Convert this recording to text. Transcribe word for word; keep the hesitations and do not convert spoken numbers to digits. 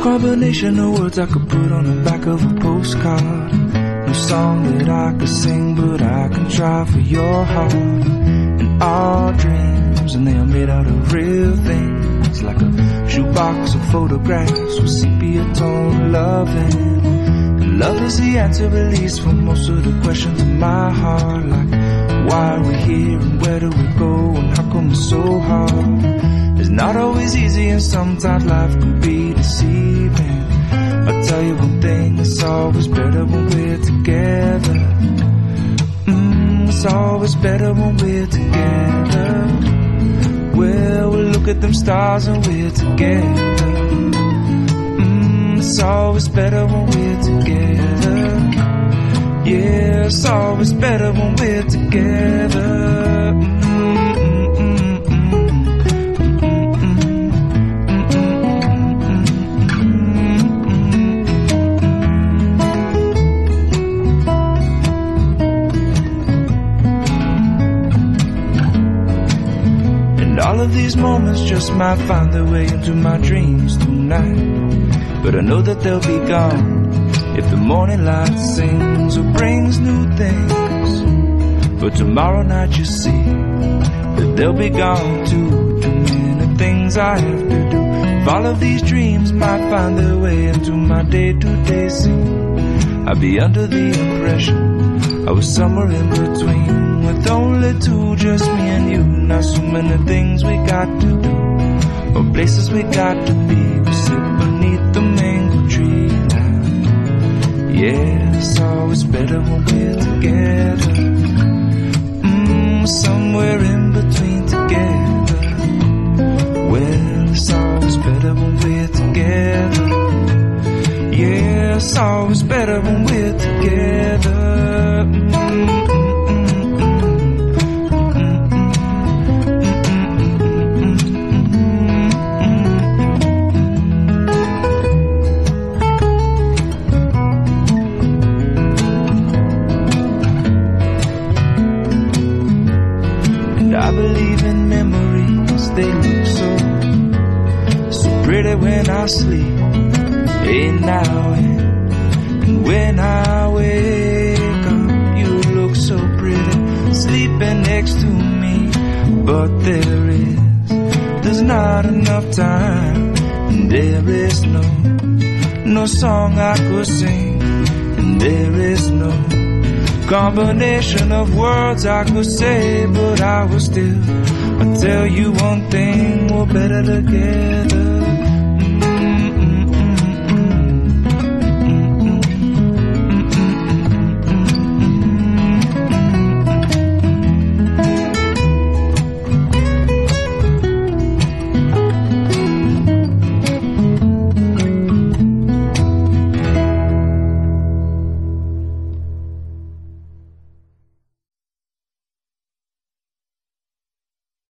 Combination of words I could put on the back of a postcard. No song that I could sing, but I can try for your heart. And our dreams, and they are made out of real things, like a shoebox of photographs with sepia tone loving. And love is the answer, at least, for most of the questions in my heart, like why are we here and where do we go and how come it's so hard? It's not always easy and sometimes life can be deceiving. I'll tell you one thing, it's always better when we're together. Mm, it's always better when we're together. Well, we look at them stars and we're together. Mm, it's always better when we're together. Yeah, it's always better when we're together. All of these moments just might find their way into my dreams tonight, but I know that they'll be gone if the morning light sings or brings new things. But tomorrow night you see that they'll be gone too. Too many things I have to do. If all of these dreams might find their way into my day-to-day scene, I'd be under the impression I was somewhere in between, with only two, just me and you. Not so many things we got to do, or places we got to be. We sit beneath the mango tree now. Yeah, it's always better when we're together. Mmm, somewhere in between together. Well, it's always better when we're together. Yeah, it's always better when we're together. Mm-hmm. When I sleep, hey now and, and when I wake up, you look so pretty, sleeping next to me. But there is, there's not enough time, and there is no, no song I could sing, and there is no combination of words I could say, but I will still, I'll tell you one thing, we're better together.